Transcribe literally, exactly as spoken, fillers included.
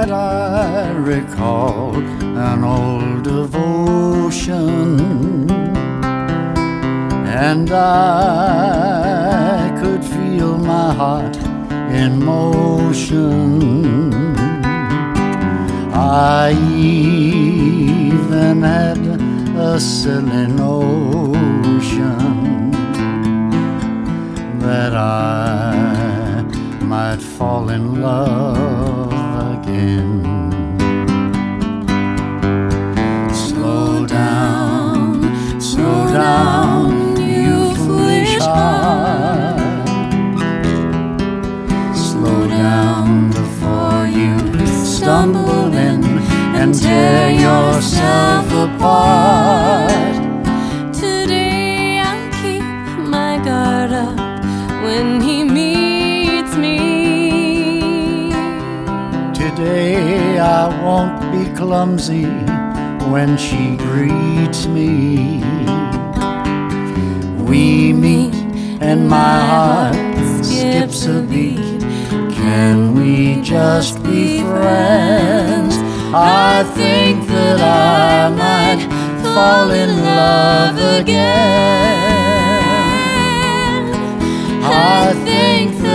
might I recall an old devotion, and I could feel my heart in motion. I even had a silly notion that I might fall in love again. Slow down, slow down, you foolish heart. Slow down before you stumble in and tear yourself apart. Today I'll keep my guard up when he meets me. Today I won't be clumsy when she greets me. We meet and my heart skips a beat. Can we just be friends? I think that I might fall in love again. I think that